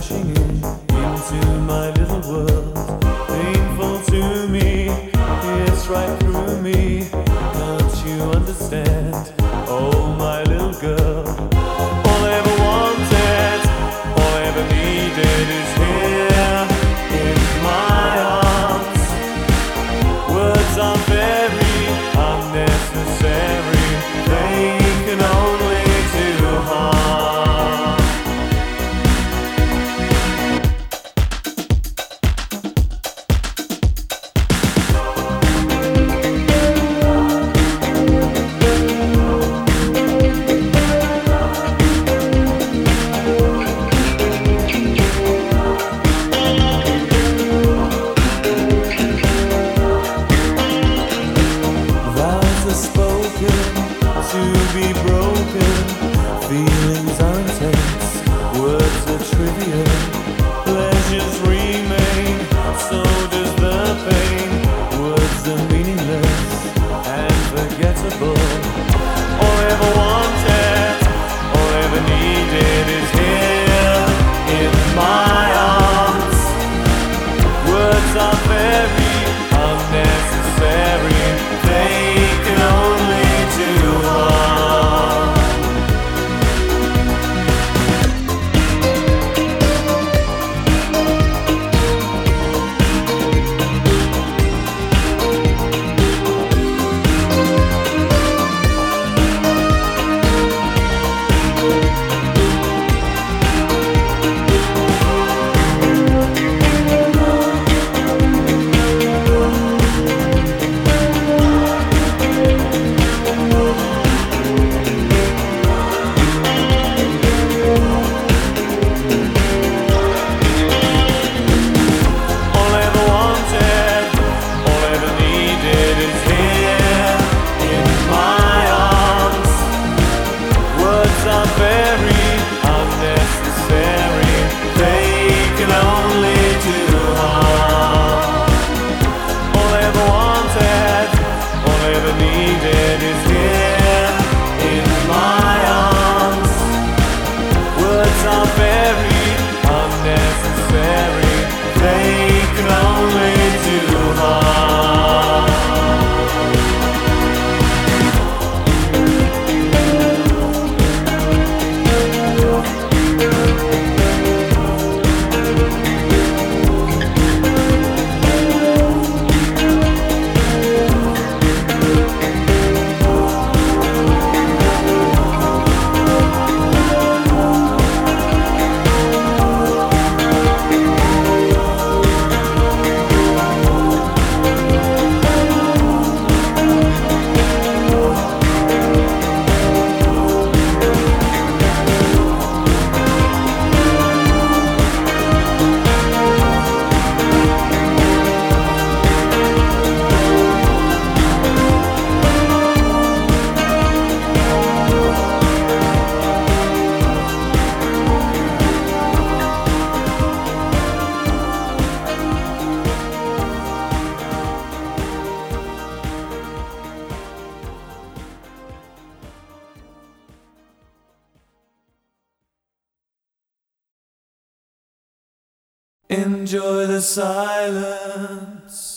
crashing into my little world. Painful to me, it's right through me. Don't you understand? Oh, my little girl. All I ever wanted, all I ever needed is here in my arms. Words are very unnecessary, they can only do harm. To be broken, feelings are intense, words are trivial, pleasures remain, so does the pain. Words are meaningless and forgettable. All I ever wanted, all I ever needed is here in my arms. Words are very unnecessary, they can only do harm. Enjoy the silence.